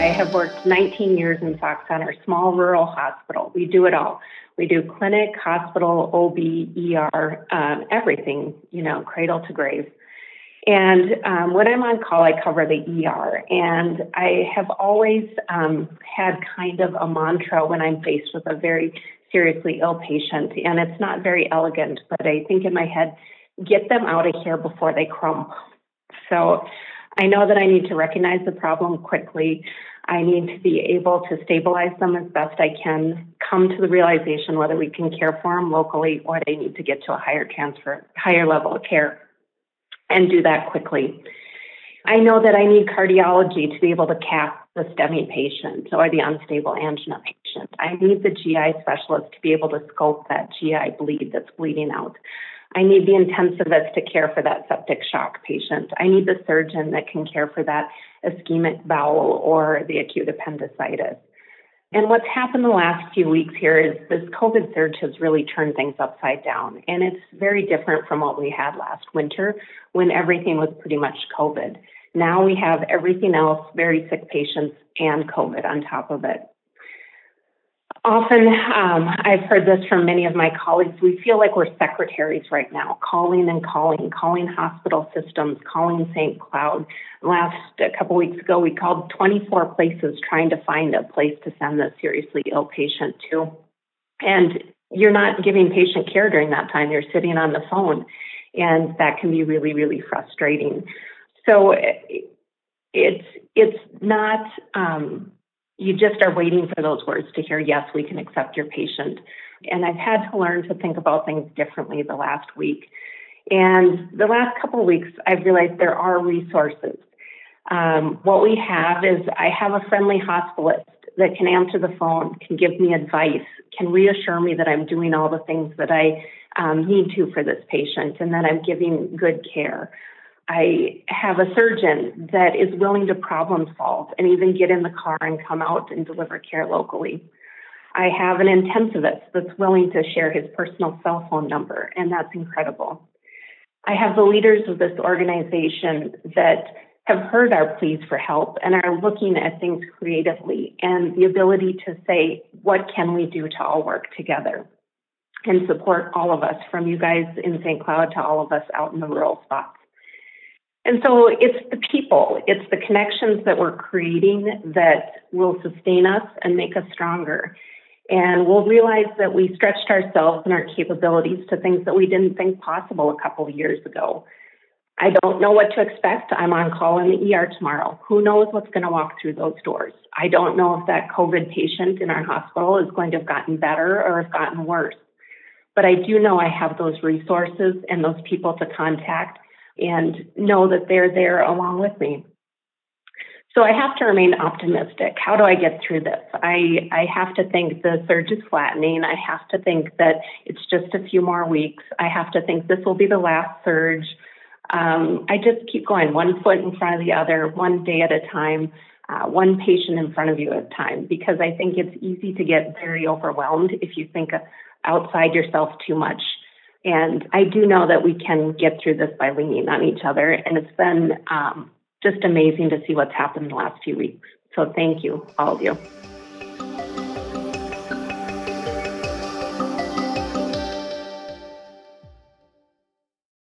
I have worked 19 years in Sauk Centre, small rural hospital. We do it all. We do clinic, hospital, OB, ER, everything, cradle to grave. And when I'm on call, I cover the ER. And I have always had kind of a mantra when I'm faced with a very seriously ill patient. And it's not very elegant, but I think in my head, get them out of here before they crump. So I know that I need to recognize the problem quickly. I need to be able to stabilize them as best I can, come to the realization whether we can care for them locally or they need to get to a higher level of care, and do that quickly. I know that I need cardiology to be able to cap the STEMI patient or the unstable angina patient. I need the GI specialist to be able to scope that GI bleed that's bleeding out. I need the intensivist to care for that septic shock patient. I need the surgeon that can care for that ischemic bowel or the acute appendicitis. And what's happened the last few weeks here is this COVID surge has really turned things upside down. And it's very different from what we had last winter when everything was pretty much COVID. Now we have everything else, very sick patients and COVID on top of it. Often, I've heard this from many of my colleagues, we feel like we're secretaries right now, calling hospital systems, calling St. Cloud. A couple weeks ago, we called 24 places trying to find a place to send the seriously ill patient to. And you're not giving patient care during that time. You're sitting on the phone, and that can be really, really frustrating. So it's not... you just are waiting for those words to hear, yes, we can accept your patient. And I've had to learn to think about things differently the last week. And the last couple of weeks, I've realized there are resources. What we have is I have a friendly hospitalist that can answer the phone, can give me advice, can reassure me that I'm doing all the things that I need to for this patient and that I'm giving good care. I have a surgeon that is willing to problem solve and even get in the car and come out and deliver care locally. I have an intensivist that's willing to share his personal cell phone number, and that's incredible. I have the leaders of this organization that have heard our pleas for help and are looking at things creatively and the ability to say, what can we do to all work together and support all of us, from you guys in St. Cloud to all of us out in the rural spots. And so it's the people, it's the connections that we're creating that will sustain us and make us stronger. And we'll realize that we stretched ourselves and our capabilities to things that we didn't think possible a couple of years ago. I don't know what to expect. I'm on call in the ER tomorrow. Who knows what's going to walk through those doors? I don't know if that COVID patient in our hospital is going to have gotten better or have gotten worse. But I do know I have those resources and those people to contact and know that they're there along with me. So I have to remain optimistic. How do I get through this? I have to think the surge is flattening. I have to think that it's just a few more weeks. I have to think this will be the last surge. I just keep going one foot in front of the other, one day at a time, one patient in front of you at a time, because I think it's easy to get very overwhelmed if you think outside yourself too much. And I do know that we can get through this by leaning on each other. And it's been just amazing to see what's happened in the last few weeks. So thank you, all of you.